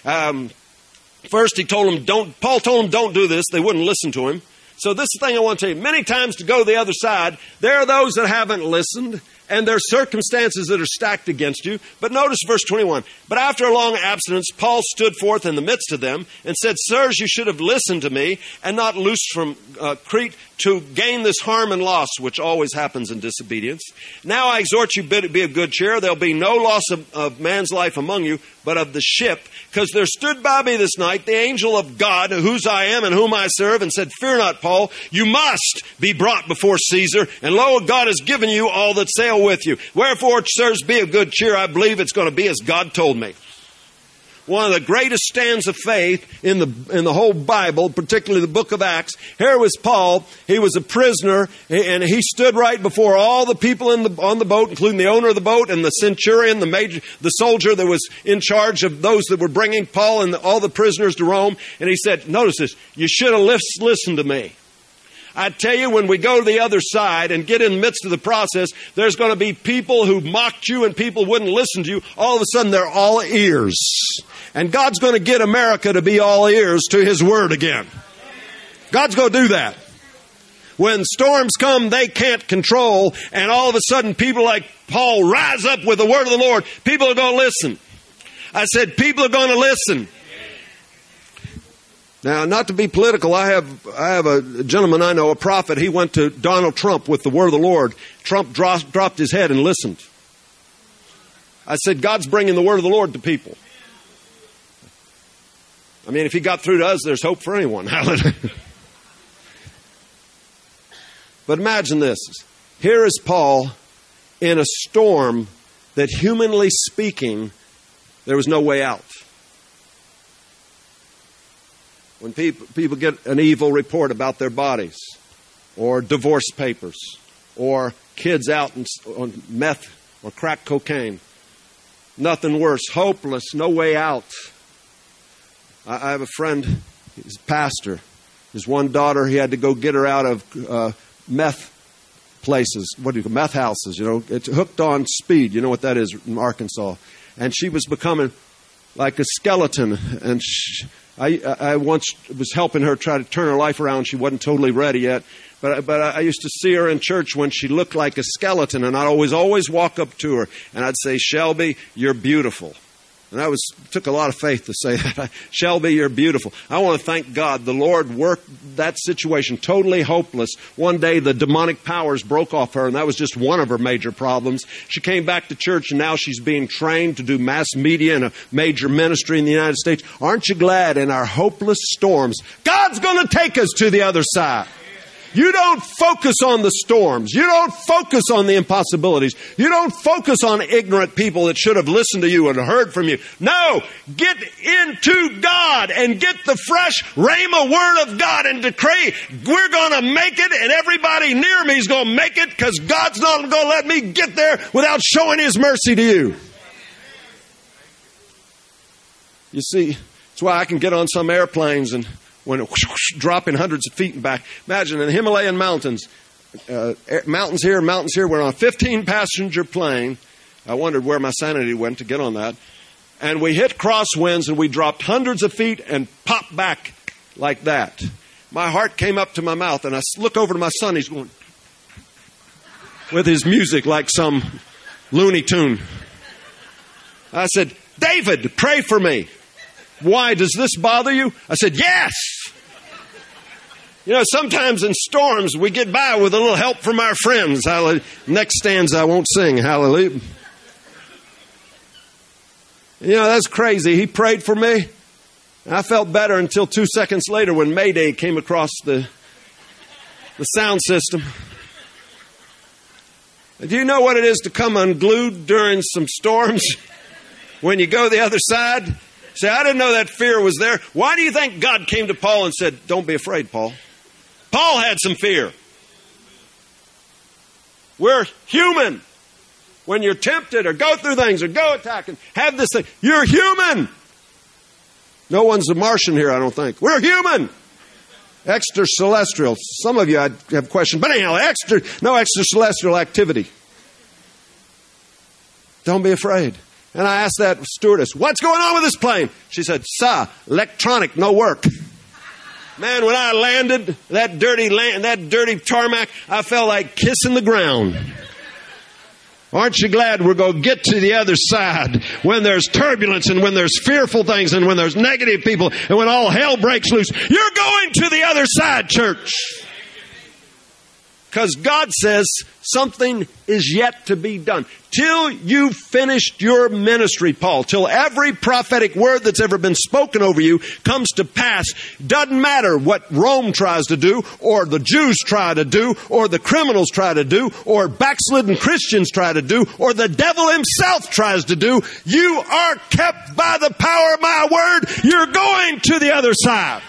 [SPEAKER 1] First, Paul told him, don't do this. They wouldn't listen to him. So this is the thing I want to tell you. Many times to go the other side, there are those that haven't listened, and there are circumstances that are stacked against you. But notice verse 21. But after a long abstinence, Paul stood forth in the midst of them and said, Sirs, you should have listened to me and not loosed from Crete to gain this harm and loss, which always happens in disobedience. Now I exhort you to be of good cheer. There'll be no loss of man's life among you, but of the ship. Because there stood by me this night the angel of God, whose I am and whom I serve, and said, Fear not, Paul, you must be brought before Caesar. And lo, God has given you all that sail with you. Wherefore, sirs, be of good cheer. I believe it's going to be as God told me. One of the greatest stands of faith in the whole Bible, particularly the book of Acts. Here was Paul. He was a prisoner, and he stood right before all the people on the boat, including the owner of the boat and the centurion, the soldier that was in charge of those that were bringing Paul and all the prisoners to Rome. And he said, notice this, you should have listened to me. I tell you, when we go to the other side and get in the midst of the process, there's going to be people who mocked you and people wouldn't listen to you. All of a sudden, they're all ears. And God's going to get America to be all ears to His Word again. God's going to do that. When storms come they can't control, and all of a sudden people like Paul rise up with the Word of the Lord, people are going to listen. I said, people are going to listen. Now, not to be political, I have a gentleman I know, a prophet. He went to Donald Trump with the word of the Lord. Trump dropped his head and listened. I said, God's bringing the word of the Lord to people. I mean, if he got through to us, there's hope for anyone. Hallelujah. But imagine this. Here is Paul in a storm that, humanly speaking, there was no way out. When people get an evil report about their bodies, or divorce papers, or kids out on meth or crack cocaine, nothing worse, hopeless, no way out. I have a friend, he's a pastor. His one daughter, he had to go get her out of meth places, meth houses, It's hooked on speed, you know what that is in Arkansas. And she was becoming like a skeleton, and I once was helping her try to turn her life around. She wasn't totally ready yet. But I used to see her in church when she looked like a skeleton, and I'd always walk up to her, and I'd say, Shelby, you're beautiful. And that took a lot of faith to say that. Shelby, you're beautiful. I want to thank God. The Lord worked that situation totally hopeless. One day the demonic powers broke off her, and that was just one of her major problems. She came back to church, and now she's being trained to do mass media in a major ministry in the United States. Aren't you glad in our hopeless storms, God's going to take us to the other side? You don't focus on the storms. You don't focus on the impossibilities. You don't focus on ignorant people that should have listened to you and heard from you. No, get into God and get the fresh rhema word of God and decree, we're going to make it, and everybody near me is going to make it, because God's not going to let me get there without showing His mercy to you. You see, that's why I can get on some airplanes and when it dropping hundreds of feet and back. Imagine in the Himalayan mountains, mountains here, we're on a 15-passenger plane. I wondered where my sanity went to get on that. And we hit crosswinds, and we dropped hundreds of feet and popped back like that. My heart came up to my mouth, and I look over to my son. He's going with his music like some Looney Tune. I said, David, pray for me. Why, does this bother you? I said, yes. You know, sometimes in storms we get by with a little help from our friends. Hallelujah. Next stanza I won't sing. Hallelujah. You know, that's crazy. He prayed for me. I felt better until 2 seconds later when Mayday came across the sound system. Do you know what it is to come unglued during some storms? When you go the other side? Say, I didn't know that fear was there. Why do you think God came to Paul and said, don't be afraid, Paul? Paul had some fear. We're human. When you're tempted or go through things or go attack and have this thing, you're human. No one's a Martian here, I don't think. We're human. Extracelestial. Some of you I'd have questions. But anyhow, no extracelestial activity. Don't be afraid. And I asked that stewardess, what's going on with this plane? She said, sir, electronic, no work. Man, when I landed that dirty tarmac, I felt like kissing the ground. Aren't you glad we're going to get to the other side when there's turbulence and when there's fearful things and when there's negative people and when all hell breaks loose? You're going to the other side, church. Because God says something is yet to be done. Till you've finished your ministry, Paul, till every prophetic word that's ever been spoken over you comes to pass, doesn't matter what Rome tries to do, or the Jews try to do, or the criminals try to do, or backslidden Christians try to do, or the devil himself tries to do, you are kept by the power of my word. You're going to the other side.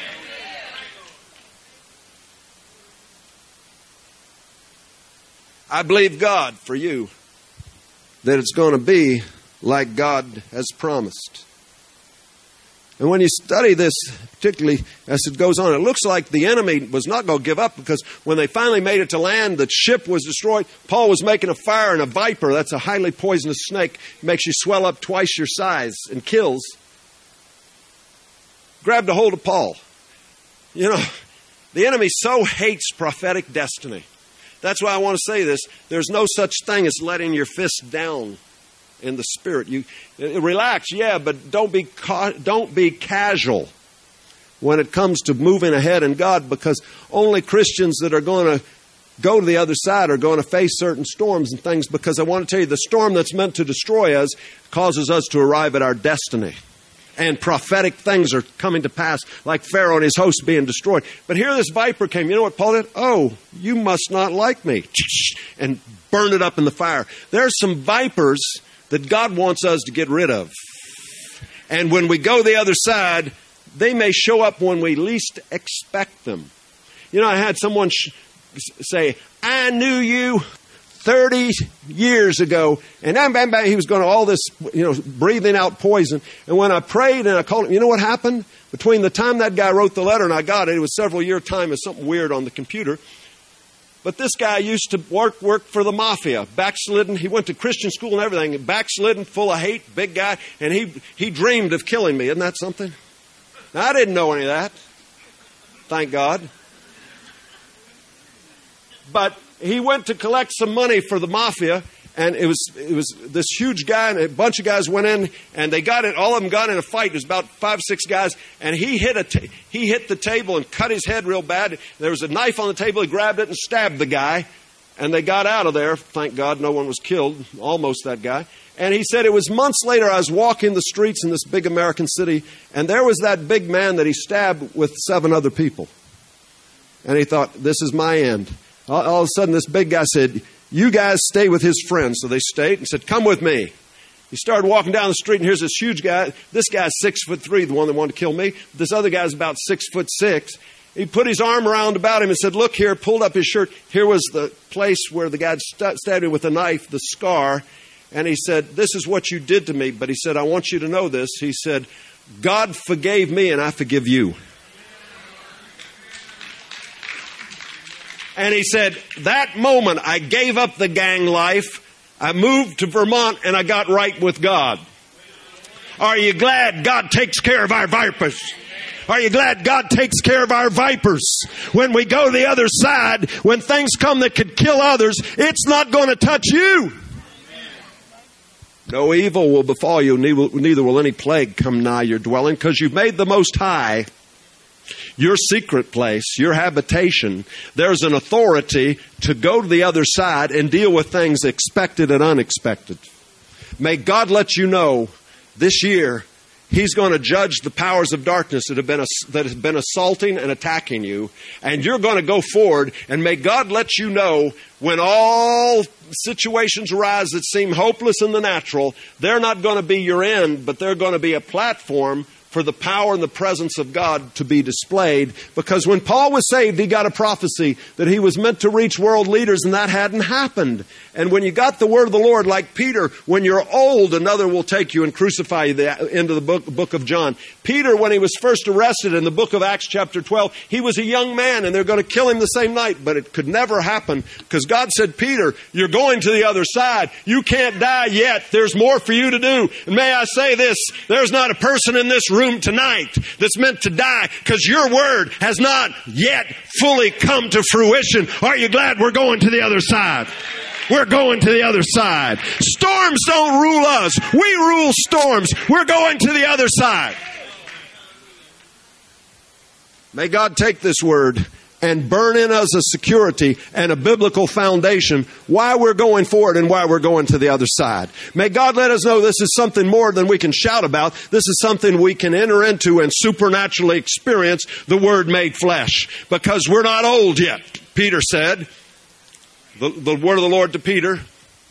[SPEAKER 1] I believe God for you that it's going to be like God has promised. And when you study this, particularly as it goes on, it looks like the enemy was not going to give up, because when they finally made it to land, the ship was destroyed. Paul was making a fire, and a viper, that's a highly poisonous snake, makes you swell up twice your size and kills, grabbed a hold of Paul. You know, the enemy so hates prophetic destiny. That's why I want to say this. There's no such thing as letting your fist down in the spirit. You relax, yeah, but don't be casual when it comes to moving ahead in God, because only Christians that are going to go to the other side are going to face certain storms and things, because I want to tell you, the storm that's meant to destroy us causes us to arrive at our destiny. And prophetic things are coming to pass, like Pharaoh and his host being destroyed. But here this viper came. You know what Paul did? Oh, you must not like me. And burned it up in the fire. There's some vipers that God wants us to get rid of. And when we go the other side, they may show up when we least expect them. You know, I had someone say, I knew you 30 years ago, and he was going to all this, breathing out poison. And when I prayed and I called him, you know what happened? Between the time that guy wrote the letter and I got it, it was several year time of something weird on the computer. But this guy used to work for the mafia, backslidden. He went to Christian school and everything, backslidden, full of hate, big guy, and he dreamed of killing me. Isn't that something? Now, I didn't know any of that. Thank God. But he went to collect some money for the mafia, and it was this huge guy, and a bunch of guys went in, and they got it. All of them got in a fight. It was about 5, 6 guys, and he hit the table and cut his head real bad. There was a knife on the table. He grabbed it and stabbed the guy, and they got out of there. Thank God, no one was killed. Almost that guy. And he said, it was months later, I was walking the streets in this big American city, and there was that big man that he stabbed with 7 other people. And he thought, this is my end. All of a sudden, this big guy said, you guys stay with his friends. So they stayed and said, come with me. He started walking down the street, and here's this huge guy. This guy's 6'3", the one that wanted to kill me. This other guy's about 6'6". He put his arm around about him and said, look here, pulled up his shirt. Here was the place where the guy stabbed him with a knife, the scar. And he said, this is what you did to me. But he said, I want you to know this. He said, God forgave me and I forgive you. And he said, that moment I gave up the gang life. I moved to Vermont and I got right with God. Are you glad God takes care of our vipers? Are you glad God takes care of our vipers? When we go the other side, when things come that could kill others, it's not going to touch you. No evil will befall you, neither will any plague come nigh your dwelling, because you've made the Most High your secret place, your habitation. There's an authority to go to the other side and deal with things expected and unexpected. May God let you know this year He's going to judge the powers of darkness that have been assaulting and attacking you. And you're going to go forward. And may God let you know when all situations arise that seem hopeless in the natural, they're not going to be your end, but they're going to be a platform for the power and the presence of God to be displayed. Because when Paul was saved, he got a prophecy that he was meant to reach world leaders, and that hadn't happened. And when you got the word of the Lord, like Peter, when you're old, another will take you and crucify you, the end of the book of John. Peter, when he was first arrested in the book of Acts chapter 12, he was a young man, and they're going to kill him the same night. But it could never happen, because God said, Peter, you're going to the other side. You can't die yet. There's more for you to do. And may I say this, there's not a person in this room tonight that's meant to die, because your word has not yet fully come to fruition. Are you glad we're going to the other side? We're going to the other side. Storms don't rule us. We rule storms. We're going to the other side. May God take this word and burn in us a security and a biblical foundation why we're going forward and why we're going to the other side. May God let us know this is something more than we can shout about. This is something we can enter into and supernaturally experience, the Word made flesh. Because we're not old yet, Peter said. The word of the Lord to Peter.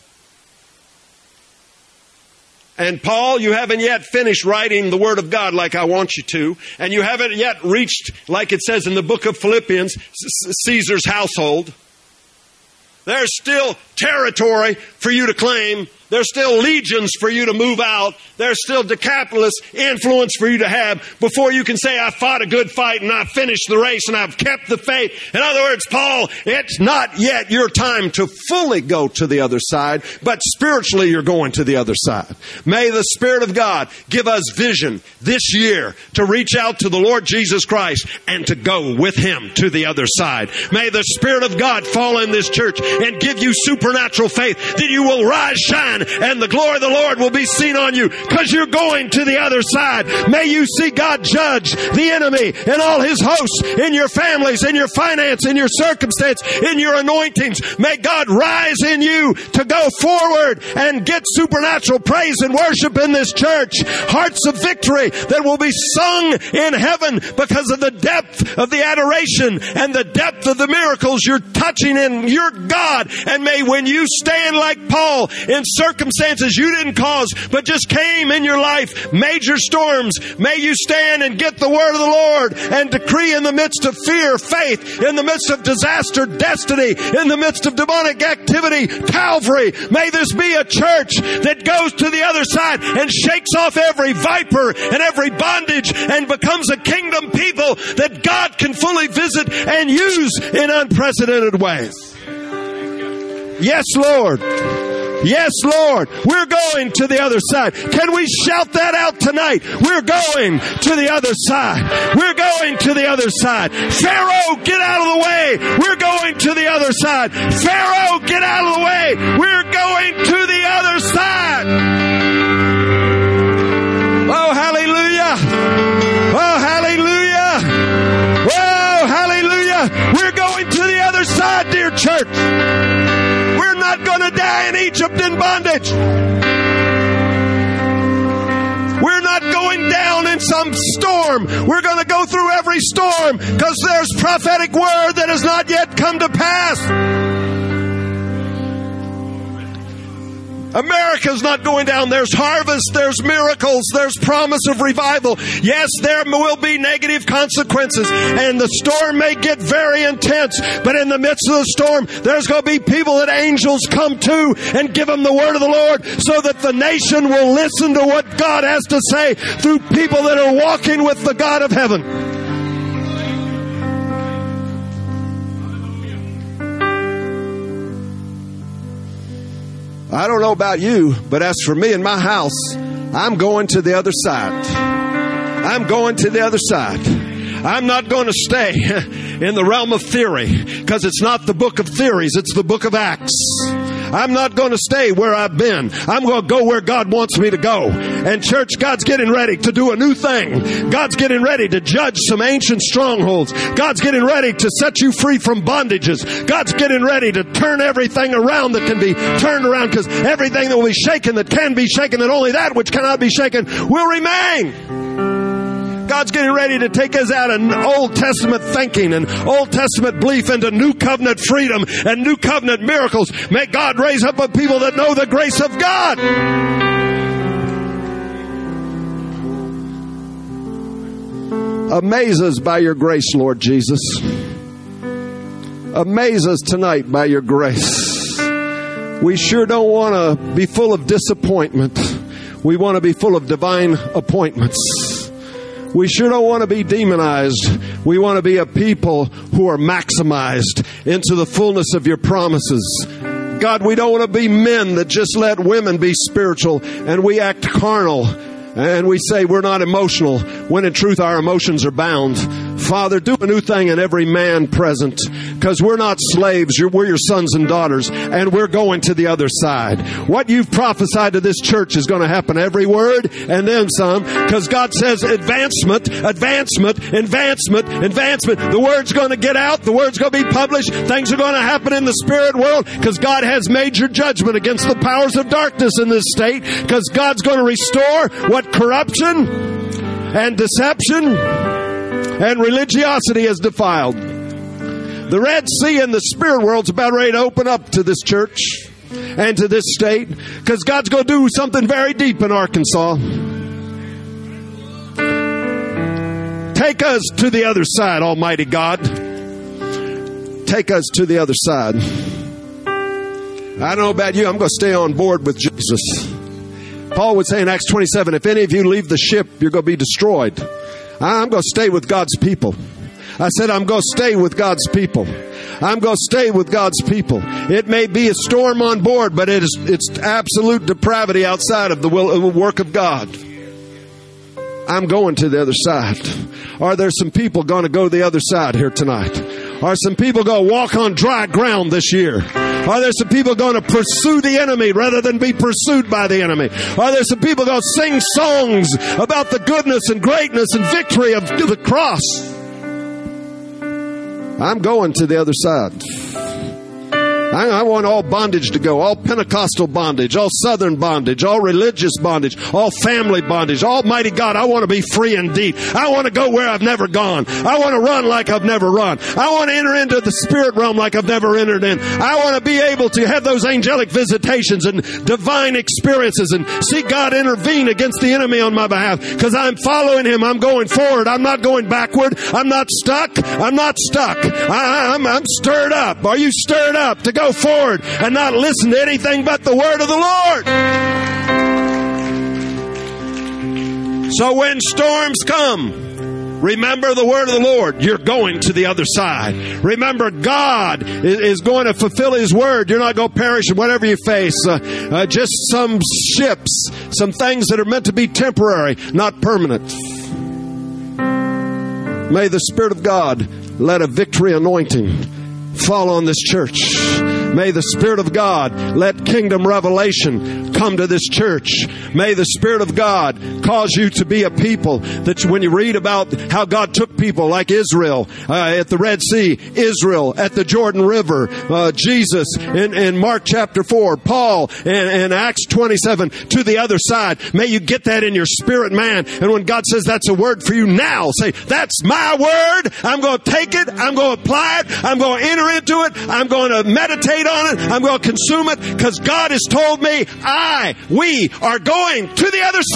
[SPEAKER 1] And Paul, you haven't yet finished writing the Word of God like I want you to. And you haven't yet reached, like it says in the book of Philippians, Caesar's household. There's still territory for you to claim. There's still legions for you to move out. There's still Decapolis influence for you to have before you can say, I fought a good fight and I finished the race and I've kept the faith. In other words, Paul, it's not yet your time to fully go to the other side, but spiritually you're going to the other side. May the Spirit of God give us vision this year to reach out to the Lord Jesus Christ and to go with Him to the other side. May the Spirit of God fall in this church and give you supernatural faith that you will rise, shine, and the glory of the Lord will be seen on you, because you're going to the other side. May you see God judge the enemy and all his hosts in your families, in your finance, in your circumstance, in your anointings. May God rise in you to go forward and get supernatural praise and worship in this church. Hearts of victory that will be sung in heaven because of the depth of the adoration and the depth of the miracles you're touching in your God. And may when you stand like Paul in circumstances you didn't cause, but just came in your life, major storms, may you stand and get the word of the Lord and decree in the midst of fear, faith, in the midst of disaster, destiny, in the midst of demonic activity, Calvary. May this be a church that goes to the other side and shakes off every viper and every bondage and becomes a kingdom people that God can fully visit and use in unprecedented ways. Yes, Lord. Yes, Lord, we're going to the other side. Can we shout that out tonight? We're going to the other side. We're going to the other side. Pharaoh, get out of the way. We're going to the other side. Pharaoh, get out of the way. We're going to the other side. Oh, hallelujah. Oh, hallelujah. Oh, hallelujah. We're going to the other side, dear church. We're not going to die in Egypt in bondage. We're not going down in some storm. We're going to go through every storm because there's prophetic word that has not yet come to pass. America's not going down. There's harvest, there's miracles, there's promise of revival. Yes, there will be negative consequences, and the storm may get very intense, but in the midst of the storm, there's going to be people that angels come to and give them the word of the Lord so that the nation will listen to what God has to say through people that are walking with the God of heaven. I don't know about you, but as for me and my house, I'm going to the other side. I'm going to the other side. I'm not going to stay in the realm of theory because it's not the book of theories, it's the book of Acts. I'm not going to stay where I've been. I'm going to go where God wants me to go. And church, God's getting ready to do a new thing. God's getting ready to judge some ancient strongholds. God's getting ready to set you free from bondages. God's getting ready to turn everything around that can be turned around, because everything that will be shaken that can be shaken, and only that which cannot be shaken will remain. God's getting ready to take us out of Old Testament thinking and Old Testament belief into New Covenant freedom and New Covenant miracles. May God raise up a people that know the grace of God. Amaze us by your grace, Lord Jesus. Amaze us tonight by your grace. We sure don't want to be full of disappointment. We want to be full of divine appointments. We sure don't want to be demonized. We want to be a people who are maximized into the fullness of your promises. God, we don't want to be men that just let women be spiritual and we act carnal and we say we're not emotional, when in truth our emotions are bound. Father, do a new thing in every man present, because we're not slaves. We're your sons and daughters, and we're going to the other side. What you've prophesied to this church is going to happen, every word, and then some, because God says advancement, advancement, advancement, advancement. The word's going to get out. The word's going to be published. Things are going to happen in the spirit world, because God has major judgment against the powers of darkness in this state, because God's going to restore what corruption and deception and religiosity has defiled. The Red Sea in the spirit world's about ready to open up to this church and to this state, because God's going to do something very deep in Arkansas. Take us to the other side, Almighty God. Take us to the other side. I don't know about you, I'm going to stay on board with Jesus. Paul would say in Acts 27, if any of you leave the ship, you're going to be destroyed. I'm going to stay with God's people. I said, I'm going to stay with God's people. I'm going to stay with God's people. It may be a storm on board, but it's absolute depravity outside of the work of God. I'm going to the other side. Are there some people going to go to the other side here tonight? Are some people going to walk on dry ground this year? Are there some people going to pursue the enemy rather than be pursued by the enemy? Are there some people going to sing songs about the goodness and greatness and victory of the cross? I'm going to the other side. I want all bondage to go, all Pentecostal bondage, all Southern bondage, all religious bondage, all family bondage. Almighty God, I want to be free indeed. I want to go where I've never gone. I want to run like I've never run. I want to enter into the spirit realm like I've never entered in. I want to be able to have those angelic visitations and divine experiences and see God intervene against the enemy on my behalf, because I'm following Him. I'm going forward. I'm not going backward. I'm not stuck. I'm not stuck. I'm stirred up. Are you stirred up to go forward and not listen to anything but the word of the Lord? So when storms come, Remember the word of the Lord. You're going to the other side. Remember, God is going to fulfill His word. You're not going to perish in whatever you face. Just some ships, some things that are meant to be temporary, not permanent. May the Spirit of God let a victory anointing fall on this church. May the Spirit of God let kingdom revelation come to this church. May the Spirit of God cause you to be a people that when you read about how God took people like Israel at the Red Sea, Israel at the Jordan River, Jesus in Mark chapter 4, Paul in Acts 27 to the other side. May you get that in your spirit, man. And when God says that's a word for you now, say, that's my word. I'm going to take it. I'm going to apply it. I'm going to enter into it. I'm going to meditate on it. I'm going to consume it because God has told me we are going to the other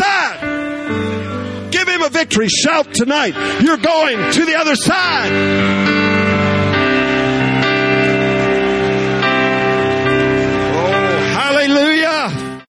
[SPEAKER 1] side. Give Him a victory shout tonight. You're going to the other side.